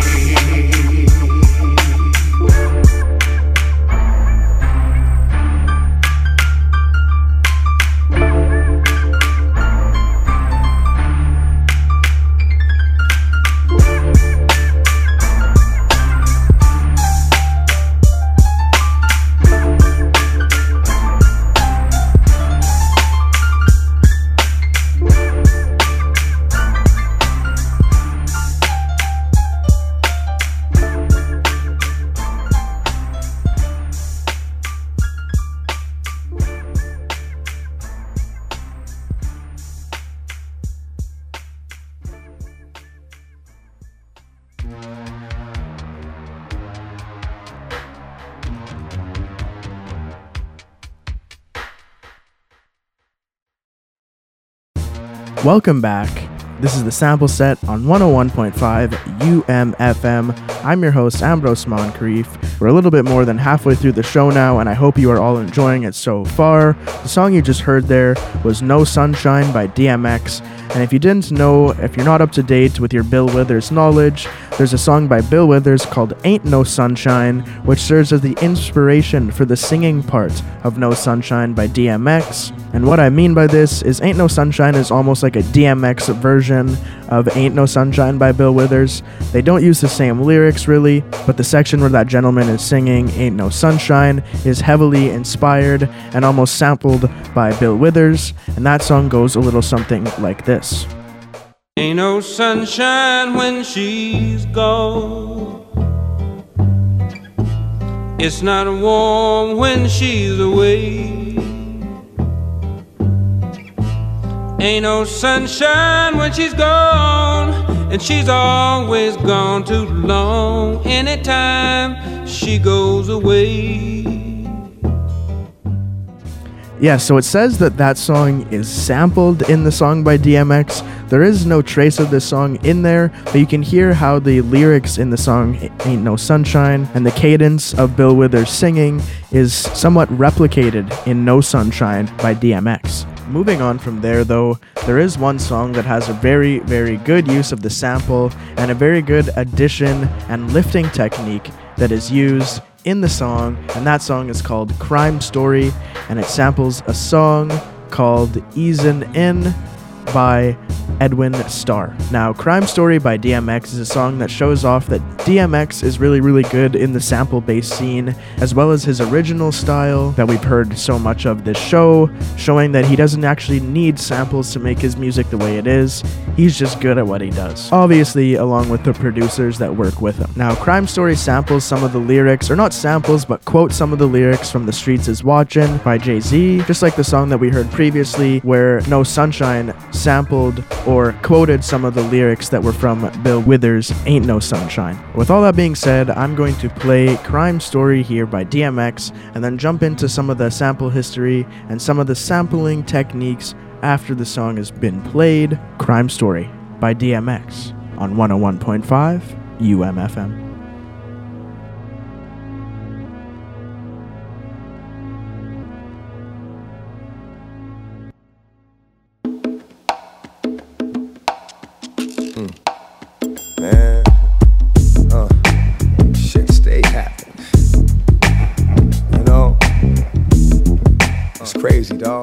Welcome back. This is the sample set on one oh one point five U M F M. I'm your host, Ambrose Moncrief. We're a little bit more than halfway through the show now, and I hope you are all enjoying it so far. The song you just heard there was No Sunshine by D M X. And if you didn't know, if you're not up to date with your Bill Withers knowledge, there's a song by Bill Withers called Ain't No Sunshine, which serves as the inspiration for the singing part of No Sunshine by D M X. And what I mean by this is Ain't No Sunshine is almost like a D M X version of Ain't No Sunshine by Bill Withers. They don't use the same lyrics really, but the section where that gentleman is singing Ain't No Sunshine is heavily inspired and almost sampled by Bill Withers, and that song goes a little something like this. Ain't no sunshine when she's gone. It's not warm when she's away. Ain't no sunshine when she's gone, and she's always gone too long. Anytime she goes away. Yeah, so it says that that song is sampled in the song by D M X. There is no trace of this song in there, but you can hear how the lyrics in the song Ain't No Sunshine and the cadence of Bill Withers singing is somewhat replicated in No Sunshine by D M X. Moving on from there though, there is one song that has a very, very good use of the sample and a very good addition and lifting technique that is used in the song, and that song is called Crime Story, and it samples a song called Easin' In by Edwin Starr. Now, Crime Story by D M X is a song that shows off that D M X is really, really good in the sample-based scene, as well as his original style that we've heard so much of this show, showing that he doesn't actually need samples to make his music the way it is. He's just good at what he does. Obviously, along with the producers that work with him. Now, Crime Story samples some of the lyrics, or not samples, but quotes some of the lyrics from The Streets Is Watchin' by Jay-Z, just like the song that we heard previously, where No Sunshine sampled or quoted some of the lyrics that were from Bill Withers' Ain't No Sunshine. With all that being said, I'm going to play Crime Story here by D M X and then jump into some of the sample history and some of the sampling techniques after the song has been played. Crime Story by D M X on one oh one point five U M F M. Man, uh, shit stay happening. You know, it's crazy, dawg.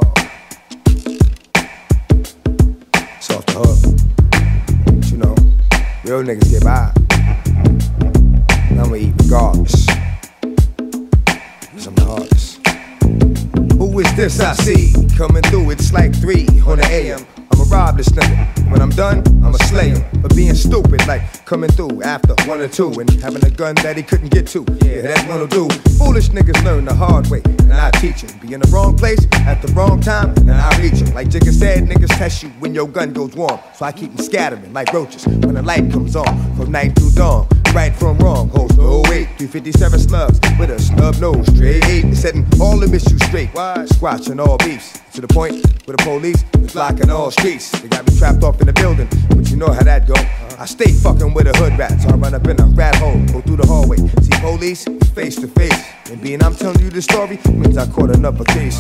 It's off the hook. But you know, real niggas get by. And I'ma eat regardless. Cause I'm the hardest. Who is this I see? Coming through, it's like three on the A M. I'ma rob this nigga. When I'm done, I'ma slay him. For being stupid, like coming through after one or two and having a gun that he couldn't get to. Yeah, that's what'll do. Foolish niggas learn the hard way, and I teach them. Be in the wrong place at the wrong time, and I reach them. Like Jigga said, niggas test you when your gun goes warm. So I keep them scattering like roaches when the light comes on. From night through dawn, right from wrong, holds no weight. three fifty-seven slugs with a snub nose, straight eight. Setting all the issues straight, squashing all beefs. To the point where the police is blocking all streets. They got me trapped off in the building, but you know how that go. I stay fucking with a hood rat, so I run up in a rat hole, go through the hallway, see police face to face. And being I'm telling you this story means I caught another case.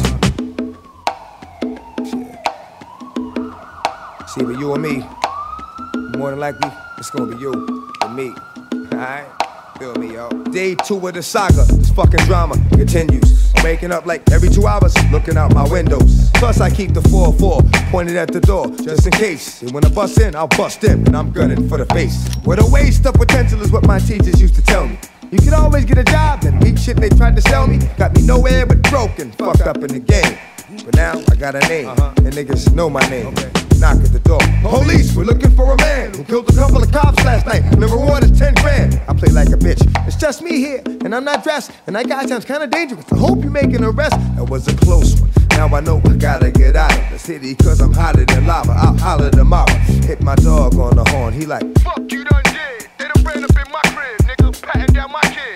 Shit. See, but you and me, more than likely, it's gonna be you and me. Alright? Feel me, yo. Day two of the saga, this fucking drama continues. I'm waking up like every two hours, looking out my windows. Plus I keep the four four pointed at the door, just in case. And when I bust in, I'll bust in, and I'm gunning for the face. Where the waste of potential is what my teachers used to tell me. You can always get a job, then beat shit they tried to sell me. Got me nowhere but broken, fucked up in the game. But now I got a name, uh-huh. and niggas know my name. Okay. Knock at the door. Police, we're looking for a man who killed a couple of cops last night. The reward is ten grand. I play like a bitch. It's just me here, and I'm not dressed. And that guy sounds kinda dangerous. I hope you make an arrest. That was a close one. Now I know I gotta get out of the city, cause I'm hotter than lava. I'll holler tomorrow. Hit my dog on the horn. He like, fuck you done did. They done ran up in my crib, nigga, patting down my kid.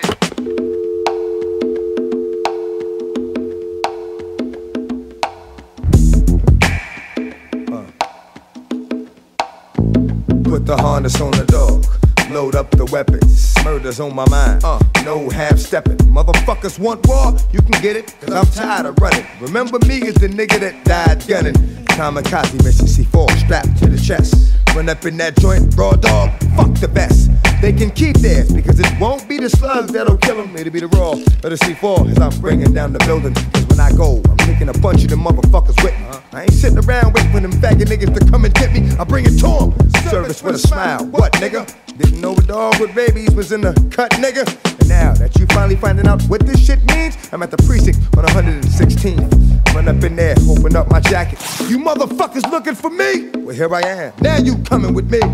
Put the harness on the dog, load up the weapons, murder's on my mind, uh, no half-stepping. Motherfuckers want war, you can get it, cause I'm tired of running. Remember me as the nigga that died gunning. Kamikaze mission C four strapped to the chest. Run up in that joint, raw dog, fuck the best. They can keep theirs, because it won't be the slugs that'll kill them. It'll be the raw of the C four as I'm bringing down the building. Cause when I go, I'm taking a bunch of them motherfuckers with me. Uh-huh. I ain't sitting around waiting for them faggot niggas to come and get me. I bring it to them. Service with a smile. What, nigga? Didn't know a dog with rabies was in the cut, nigga. And now that you finally finding out what this shit means, I'm at the precinct on one hundred sixteenth. Run up in there, open up my jacket. You motherfuckers looking for me? Well, here I am. Now you coming with me.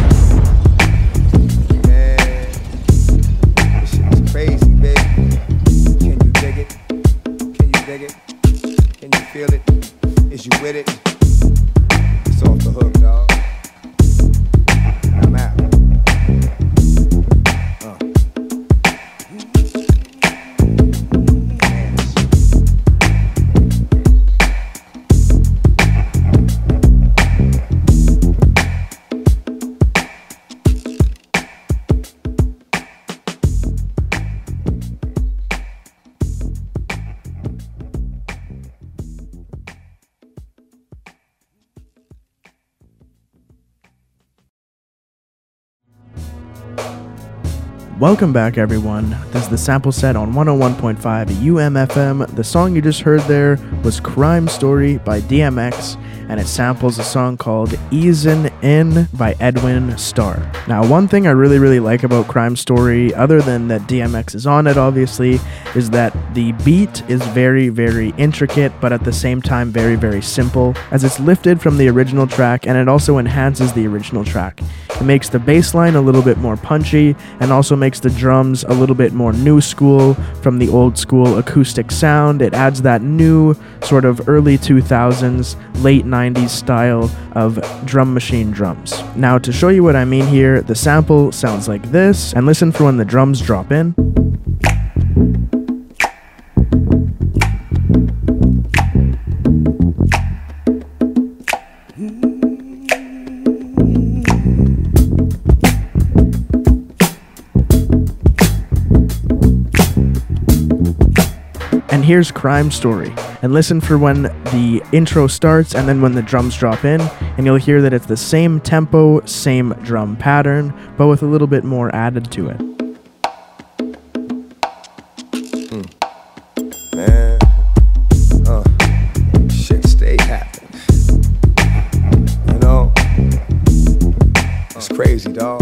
Man, this shit is crazy, baby. Can you dig it? Can you dig it? Can you feel it? Is you with it? It's off the hook, dog. I'm out. Welcome back, everyone. This is the sample set on one oh one point five U M F M. The song you just heard there was Crime Story by D M X, and it samples a song called Easin' In by Edwin Starr. Now, one thing I really, really like about Crime Story, other than that D M X is on it, obviously, is that the beat is very, very intricate, but at the same time, very, very simple, as it's lifted from the original track, and it also enhances the original track. It makes the bass line a little bit more punchy, and also makes the drums a little bit more new school from the old school acoustic sound. It adds that new sort of early two thousands, late nineties style of drum machine drums. Now, to show you what I mean here, the sample sounds like this, and listen for when the drums drop in. And here's Crime Story. And listen for when the intro starts and then when the drums drop in, and you'll hear that it's the same tempo, same drum pattern, but with a little bit more added to it. Mm. Man, uh, shit stay happening. You know, it's crazy, dog.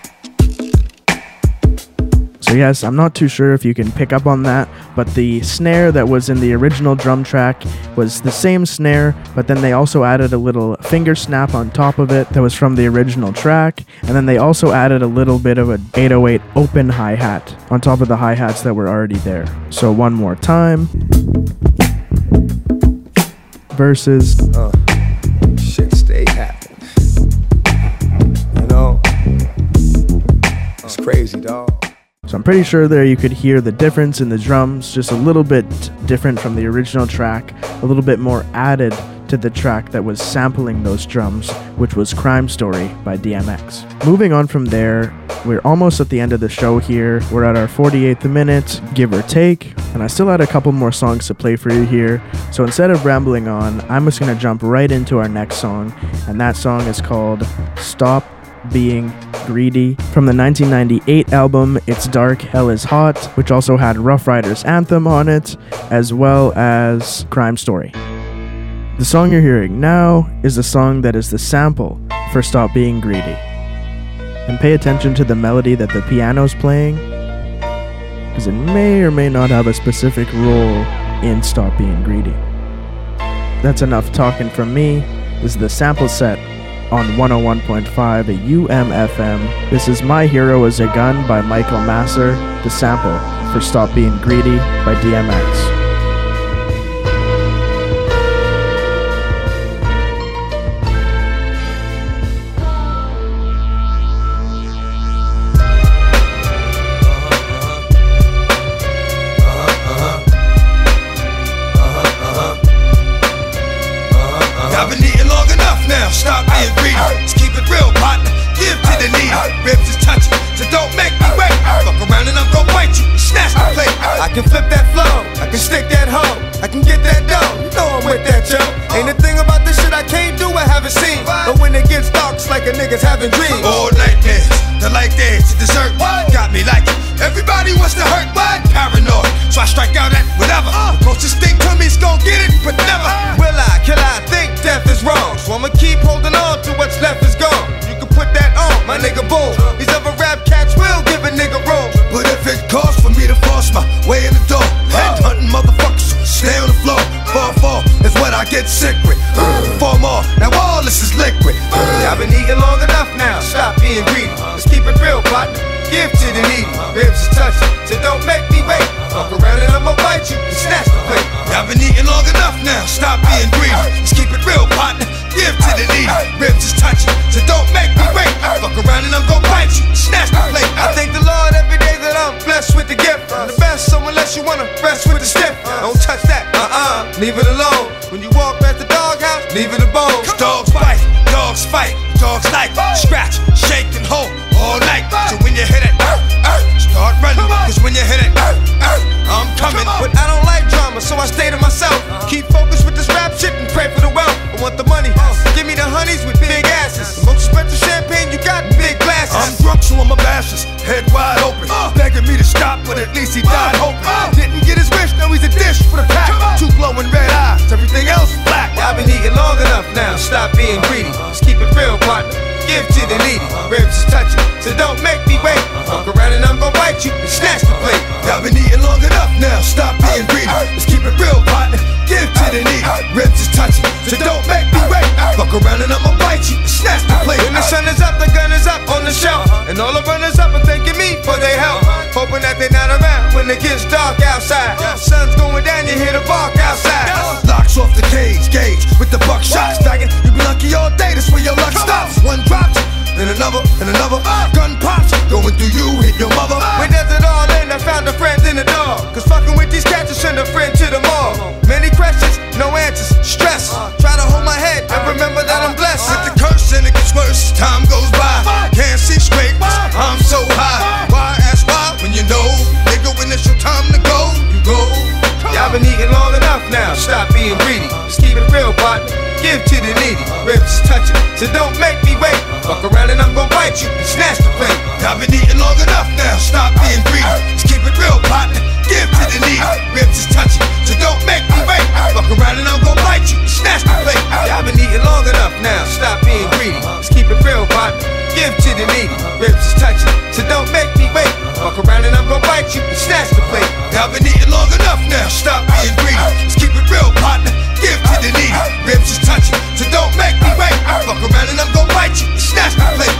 So yes, I'm not too sure if you can pick up on that, but the snare that was in the original drum track was the same snare, but then they also added a little finger snap on top of it that was from the original track, and then they also added a little bit of an eight oh eight open hi-hat on top of the hi-hats that were already there. So one more time. Verses. Uh, shit stay happening. You know, it's crazy, dog. So I'm pretty sure there you could hear the difference in the drums, just a little bit different from the original track, a little bit more added to the track that was sampling those drums, which was Crime Story by D M X. Moving on from there, we're almost at the end of the show here. We're at our forty-eighth minute, give or take, and I still had a couple more songs to play for you here. So instead of rambling on, I'm just going to jump right into our next song, and that song is called Stop Being Greedy from the nineteen ninety-eight album It's Dark, Hell is Hot, which also had Rough Riders Anthem on it, as well as Crime Story. The song you're hearing now is the song that is the sample for Stop Being Greedy. And pay attention to the melody that the piano's playing, because it may or may not have a specific role in Stop Being Greedy. That's enough talking from me. This is the sample set on one oh one point five U M F M. This is My Hero is a Gun by Michael Masser, the sample for Stop Being Greedy by D M X. I've been eating long enough now, stop being greedy. Just keep it real, partner, give to the needy. Ribs is touching, so don't make me wait. Fuck around and I'm gon' bite you, snatch the plate. I can flip that flow, I can stick that hoe, I can get that dough, you know I'm with that, yo. Ain't a thing about this shit I can't do, I haven't seen. But when it gets dark, it's like a nigga's having dreams. All nightmares, the light days to dessert, got me like it. Everybody wants to hurt, but paranoid, so I strike out at whatever. The closest thing to me's gon' get it, but never will I, kill I think death is wrong. So I'ma keep holding on to what's left is gone. You can put that on, my nigga, boom. These other rap cats will give a nigga room. But if it costs for me to force my way in the door, head hunting motherfuckers, stay on the floor. Fall, fall is what I get sick with. Four more, now all this is liquid. I've been eating long enough now, stop being greedy. Let's keep it real, partner, give to the needy. Ribs is touching, so don't make me wait. Fuck around and I'ma bite you and snatch the plate. I've been eating long enough now, stop being greedy. Let's keep it real, partner, give to the needy. Ribs is touching, so don't make me wait. Fuck around and I'm gon' bite you and snatch the plate. I thank the Lord every day that I'm blessed with the gift. I'm the best, so unless you wanna rest with the stiff, don't touch that, uh-uh, leave it alone. When you walk past the doghouse, leave it alone. Dogs bite, dogs fight, dogs like scratch, shake and hold all night. So when you hit it, start running, cause when you hit it, I'm coming. But I don't like drama, so I stay to myself. Keep focused with this rap shit and pray for the wealth. I want the money, give me the honeys with big asses. The most expensive champagne you got in big glasses. I'm drunk, so I'm a bashes, head wide open. me to stop, but at least he died hoping. Didn't get his wish, now he's a dish for the pack. Two glowing red eyes, everything else is black. I've been eating long enough now, stop being greedy. Just keep it real, partner. Give to the needy, ribs is touching, so don't make me wait. Fuck around and I'm gon' bite you and snatch the plate. I've been eating long enough now, stop being greedy. Let's keep it real, partner. Give to the needy, ribs is touching, so don't make me wait. Fuck around and I'ma bite you and snatch the plate. When the sun is up, the gun is up on the shelf, and all the runners up are thanking me for their help. Hoping that they're not around when it gets dark outside. Sun's going down, you hear the bark outside. Locks off the cage, gauge with the buckshot stacking. You be lucky all day, that's where your luck stops. One drops, then another, and another. Gun pops, going through you, hit your mother. When does it all end? I found a friend in the dog. Cause fucking with these cats will send a friend to the mall. Many questions, no answers, stress. Try to hold my head and remember that I'm blessed. With the curse and it gets worse as time goes by. Can't see straight, I'm so high. Why ask why when you know, nigga, when it's your time to go, you go. Y'all been eating long enough now, stop being greedy. Just keep it real, partner. Give to the needy, ribs touching, so don't make me wait. Fuck around and I'm gon' bite you and snatch the plate. I've been eating long enough now, stop being greedy. Just keep it real, partner. Give to the needy, ribs is touching, so don't make me wait. Fuck around and I'm gon' bite you and snatch the plate. Y'all been eating long enough now, stop being greedy. Just keep it real, partner. Give to the needy, ribs is touching, so don't make me wait. Fuck around and I'm gon' bite you and snatch the plate. I've been eating long enough now, stop being greedy. Just keep it real, partner. Give to the needy, ribs is touching, so don't make me wait. Fuck around and I'm gon' bite you and snatch the plate.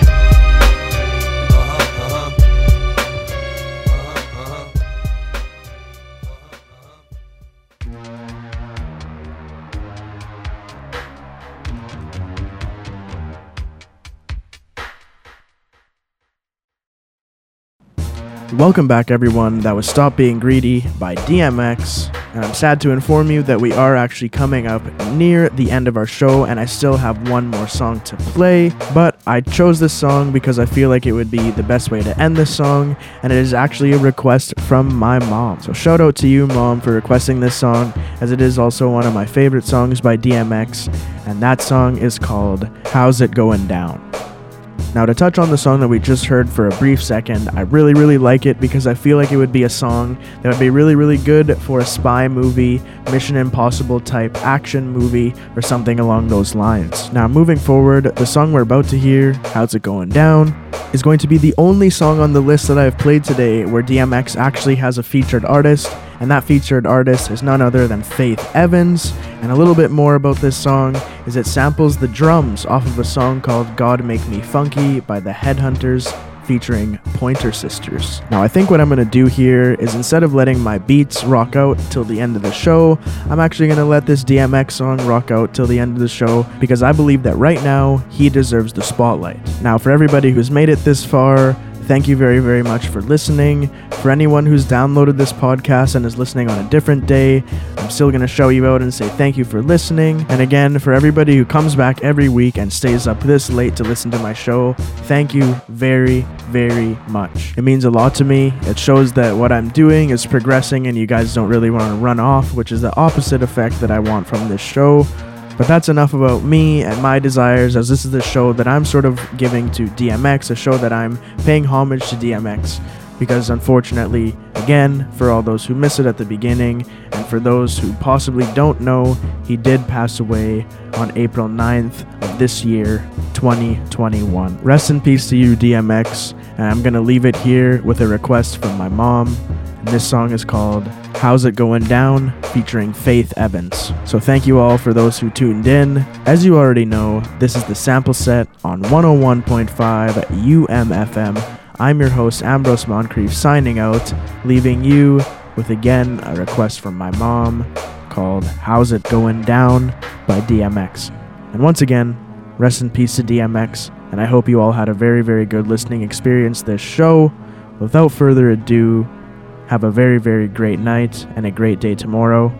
Welcome back, everyone. That was Stop Being Greedy by D M X, and I'm sad to inform you that we are actually coming up near the end of our show, and I still have one more song to play, but I chose this song because I feel like it would be the best way to end this song, and it is actually a request from my mom. So shout out to you, Mom, for requesting this song, as it is also one of my favorite songs by D M X, and that song is called How's It Going Down? Now, to touch on the song that we just heard for a brief second, I really, really like it because I feel like it would be a song that would be really, really good for a spy movie, Mission Impossible type action movie, or something along those lines. Now, moving forward, the song we're about to hear, How's It Going Down, is going to be the only song on the list that I've played today where D M X actually has a featured artist, and that featured artist is none other than Faith Evans. And a little bit more about this song is it samples the drums off of a song called God Make Me Funky by the Headhunters, featuring Pointer Sisters. Now, I think what I'm going to do here is, instead of letting my beats rock out till the end of the show, I'm actually going to let this D M X song rock out till the end of the show, because I believe that right now he deserves the spotlight. Now, for everybody who's made it this far, thank you very, very much for listening. For anyone who's downloaded this podcast and is listening on a different day, I'm still going to show you out and say thank you for listening. And again, for everybody who comes back every week and stays up this late to listen to my show, thank you very, very much. It means a lot to me. It shows that what I'm doing is progressing and you guys don't really want to run off, which is the opposite effect that I want from this show. But that's enough about me and my desires, as this is the show that I'm sort of giving to D M X, a show that I'm paying homage to D M X, because unfortunately, again, for all those who miss it at the beginning, and for those who possibly don't know, he did pass away on April ninth of this year, twenty twenty-one. Rest in peace to you, D M X, and I'm gonna leave it here with a request from my mom. And this song is called How's It Going Down, featuring Faith Evans. So thank you all for those who tuned in. As you already know, this is the Sample Set on one oh one point five U M F M. I'm your host, Ambrose Moncrief, signing out, leaving you with, again, a request from my mom called How's It Going Down by D M X. And once again, rest in peace to D M X, and I hope you all had a very, very good listening experience this show. Without further ado, have a very, very great night and a great day tomorrow.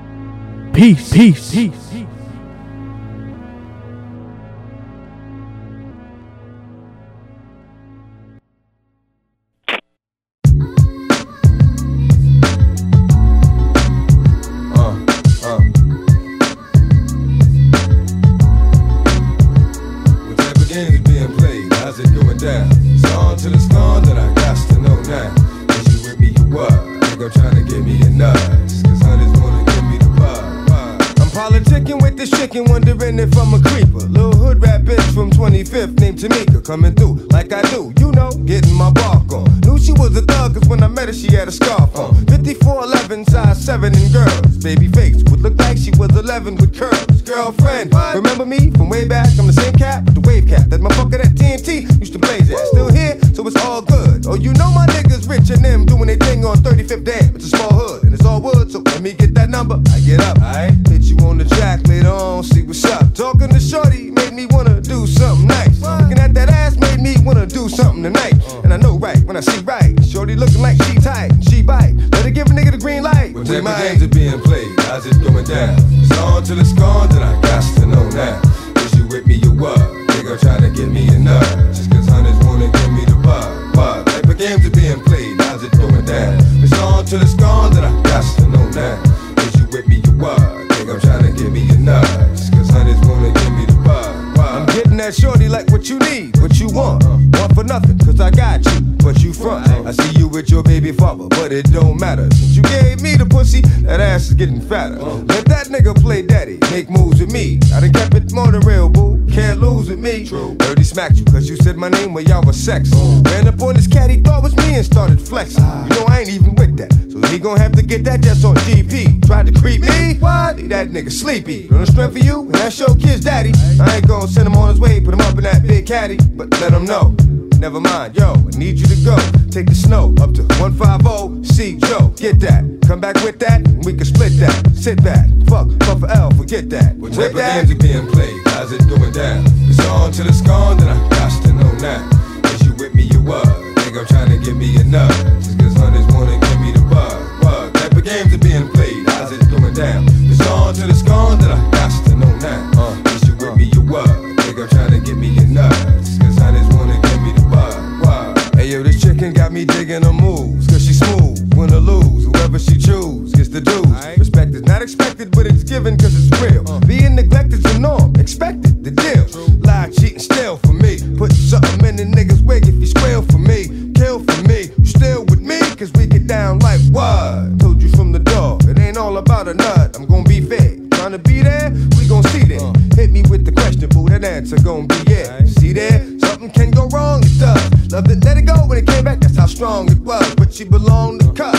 Peace, peace, peace. How's it going down? It's on to the storm that I got to know now. twenty-fifth named Tamika, coming through like I do, you know, getting my bark on. Knew she was a thug, cause when I met her, she had a scarf on. fifty-four eleven, size seven in girls. Baby face would look like she was eleven with curves. Girlfriend, remember me from way back? I'm the same cat with the wave cap. That motherfucker that T N T used to blaze at. Still here, so it's all good. Oh, you know my niggas rich and them doing their thing on thirty-fifth Dam. It's a small hood and it's all wood, so let me get that number. I get up, I hit you on the track later on, see what's up. Talking to shorty made me wanna do something nice. Looking at that ass made me wanna do something tonight. And I know right when I see right. Shorty looking like she tight, she bite. Let her give a nigga the green light. What type of games are being played? How's it going down? It's on till it's gone, then I got to know now. Is you with me, you what? Nigga try to get me a nut. Just cause hunters wanna give me the bug. What type of games are being played? How's it going down? It's on till it's gone, then I got to know now. Is you with me, you what? Nigga try to give me a nut. Just cause hunters wanna give me the bug. I'm getting that shorty like what you need, what you want. Want for nothing, cause I got you, but you front. I see you with your baby father, but it don't matter. Since you gave me the pussy, that ass is getting fatter. Let that nigga play daddy, make moves with me. I done kept it more than real, boo. Can't lose with me. Dirty smacked you, cause you said my name when y'all was sex. Ran up on this cat, he thought was me and started flexing. You know I ain't even with that, so he gon' have to get that just on G P. Tried to creep me, what? Leave that nigga sleepy. On the strength for you, and that's your kid's daddy. I ain't gon' send him on his way, put him up in that big caddy, but let him know. Never mind, yo, I need you to go. Take the snow up to one fifty, see Joe, get that. Come back with that, and we can split that. Sit back, fuck, fuck for L, forget that. What type of games are being played? How's it going down? It's on till it's gone, then I got to know now. Is you with me, you what? Nigga trying to give me a nut. Just cause hunters wanna give me the bug. What type of games are being played? How's it going down? It's on till it's gone, then I got to know now. Uh, is you with me, you what? Nigga trying to give me a nut. Just cause hunters wanna give me the bug. What? Hey yo, this chicken got me digging her moves, cause she smooth, win or lose, whoever she choose gets the dues. Right. Respect is not expected, but it's given cause it's real. Uh. Being neglected's the norm, expected, the deal. True. Lie, cheat, and steal for me. Put something in the nigga's wig if you squeal for me. Kill for me, you still with me, cause we get down like what? Told you from the door, it ain't all about a nut, I'm gon' be fair. Trying to be there, we gon' see there. Uh. Hit me with the question, boo, that answer gon' be yeah. Right. See there, something can go wrong, it does. Loved it, let it go when it came back, that's how strong it was. But she belonged to cut.